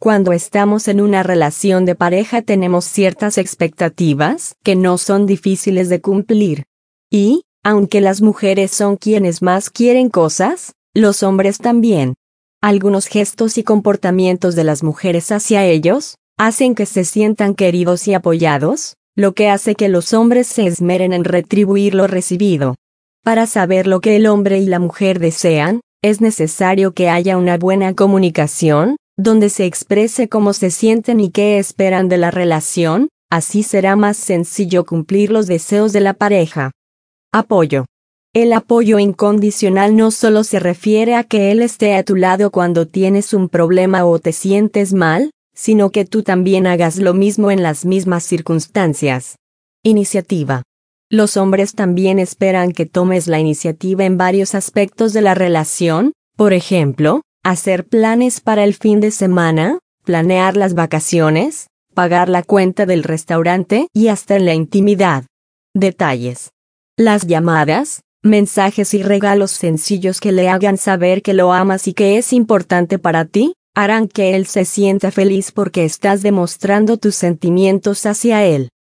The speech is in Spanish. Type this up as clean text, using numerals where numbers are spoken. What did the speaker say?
Cuando estamos en una relación de pareja tenemos ciertas expectativas que no son difíciles de cumplir. Y, aunque las mujeres son quienes más quieren cosas, los hombres también. Algunos gestos y comportamientos de las mujeres hacia ellos hacen que se sientan queridos y apoyados, lo que hace que los hombres se esmeren en retribuir lo recibido. Para saber lo que el hombre y la mujer desean, es necesario que haya una buena comunicación, donde se exprese cómo se sienten y qué esperan de la relación, así será más sencillo cumplir los deseos de la pareja. Apoyo. El apoyo incondicional no solo se refiere a que él esté a tu lado cuando tienes un problema o te sientes mal, sino que tú también hagas lo mismo en las mismas circunstancias. Iniciativa. Los hombres también esperan que tomes la iniciativa en varios aspectos de la relación, por ejemplo, hacer planes para el fin de semana, planear las vacaciones, pagar la cuenta del restaurante y hasta en la intimidad. Detalles. Las llamadas, mensajes y regalos sencillos que le hagan saber que lo amas y que es importante para ti, harán que él se sienta feliz porque estás demostrando tus sentimientos hacia él.